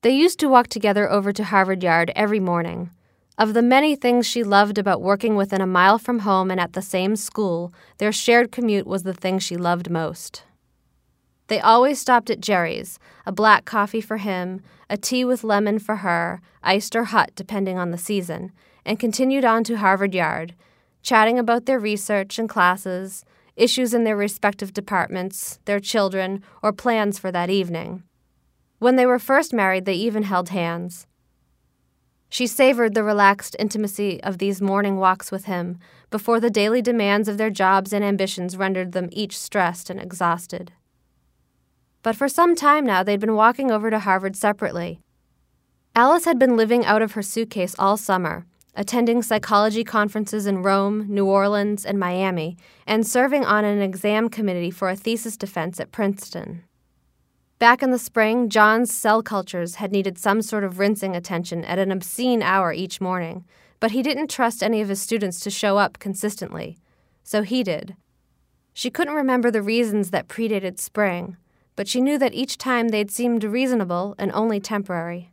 They used to walk together over to Harvard Yard every morning. Of the many things she loved about working within a mile from home and at the same school, their shared commute was the thing she loved most. They always stopped at Jerry's, a black coffee for him, a tea with lemon for her, iced or hot depending on the season, and continued on to Harvard Yard, chatting about their research and classes, issues in their respective departments, their children, or plans for that evening. When they were first married, they even held hands. She savored the relaxed intimacy of these morning walks with him before the daily demands of their jobs and ambitions rendered them each stressed and exhausted. But for some time now, they'd been walking over to Harvard separately. Alice had been living out of her suitcase all summer, attending psychology conferences in Rome, New Orleans, and Miami, and serving on an exam committee for a thesis defense at Princeton. Back in the spring, John's cell cultures had needed some sort of rinsing attention at an obscene hour each morning, but he didn't trust any of his students to show up consistently, so he did. She couldn't remember the reasons that predated spring, but she knew that each time they'd seemed reasonable and only temporary.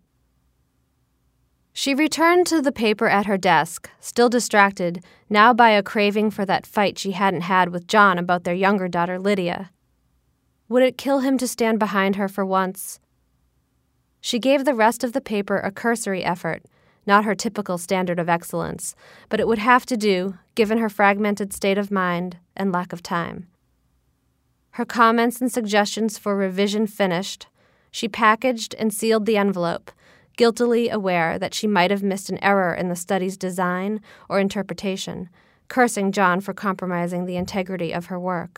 She returned to the paper at her desk, still distracted, now by a craving for that fight she hadn't had with John about their younger daughter, Lydia. Would it kill him to stand behind her for once? She gave the rest of the paper a cursory effort, not her typical standard of excellence, but it would have to do, given her fragmented state of mind and lack of time. Her comments and suggestions for revision finished, she packaged and sealed the envelope, guiltily aware that she might have missed an error in the study's design or interpretation, cursing John for compromising the integrity of her work.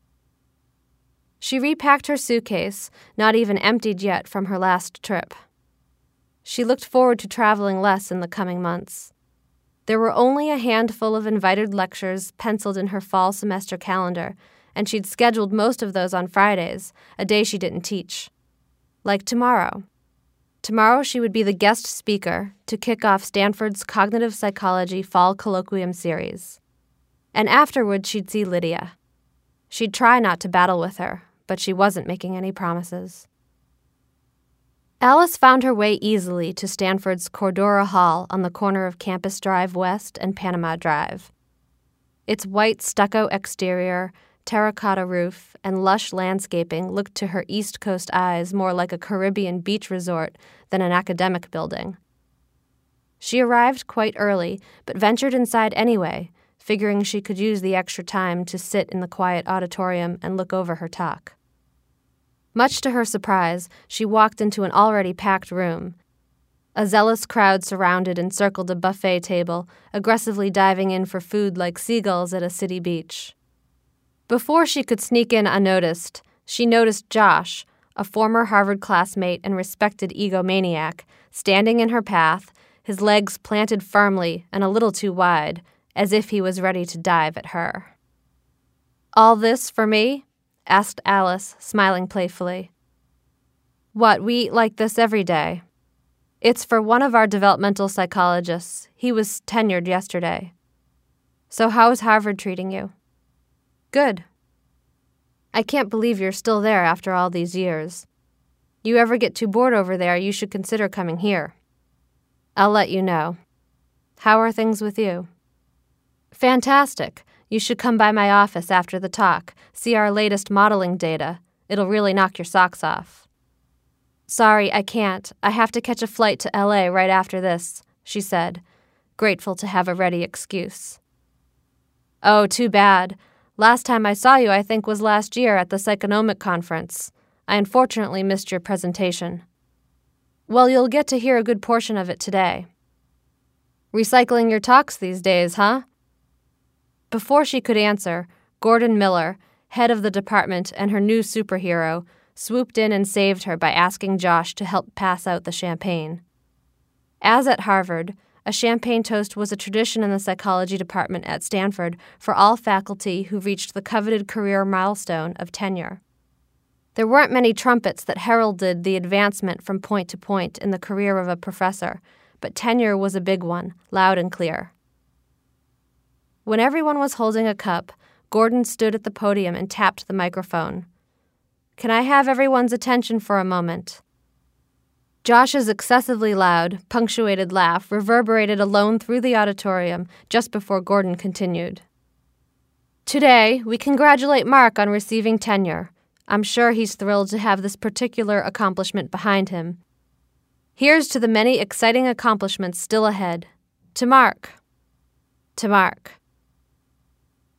She repacked her suitcase, not even emptied yet from her last trip. She looked forward to traveling less in the coming months. There were only a handful of invited lectures penciled in her fall semester calendar, and she'd scheduled most of those on Fridays, a day she didn't teach. Like tomorrow. Tomorrow she would be the guest speaker to kick off Stanford's Cognitive Psychology Fall Colloquium Series. And afterward she'd see Lydia. She'd try not to battle with her, but she wasn't making any promises. Alice found her way easily to Stanford's Cordura Hall on the corner of Campus Drive West and Panama Drive. Its white stucco exterior, terracotta roof, and lush landscaping looked to her East Coast eyes more like a Caribbean beach resort than an academic building. She arrived quite early, but ventured inside anyway, figuring she could use the extra time to sit in the quiet auditorium and look over her talk. Much to her surprise, she walked into an already packed room. A zealous crowd surrounded and circled a buffet table, aggressively diving in for food like seagulls at a city beach. Before she could sneak in unnoticed, she noticed Josh, a former Harvard classmate and respected egomaniac, standing in her path, his legs planted firmly and a little too wide, as if he was ready to dive at her. "All this for me?" asked Alice, smiling playfully. "What, we eat like this every day. It's for one of our developmental psychologists. He was tenured yesterday. So how is Harvard treating you?" "Good. I can't believe you're still there after all these years. You ever get too bored over there, you should consider coming here. I'll let you know. How are things with you?" "Fantastic. You should come by my office after the talk, see our latest modeling data. It'll really knock your socks off." "Sorry, I can't. I have to catch a flight to LA right after this," she said, grateful to have a ready excuse. "Oh, too bad. Last time I saw you, I think, was last year at the Psychonomic Conference. I unfortunately missed your presentation." "Well, you'll get to hear a good portion of it today." "Recycling your talks these days, huh?" Before she could answer, Gordon Miller, head of the department and her new superhero, swooped in and saved her by asking Josh to help pass out the champagne. As at Harvard, a champagne toast was a tradition in the psychology department at Stanford for all faculty who reached the coveted career milestone of tenure. There weren't many trumpets that heralded the advancement from point to point in the career of a professor, but tenure was a big one, loud and clear. When everyone was holding a cup, Gordon stood at the podium and tapped the microphone. "Can I have everyone's attention for a moment?" Josh's excessively loud, punctuated laugh reverberated alone through the auditorium just before Gordon continued. Today, we congratulate Mark on receiving tenure. I'm sure he's thrilled to have this particular accomplishment behind him. Here's to the many exciting accomplishments still ahead. To Mark. To Mark.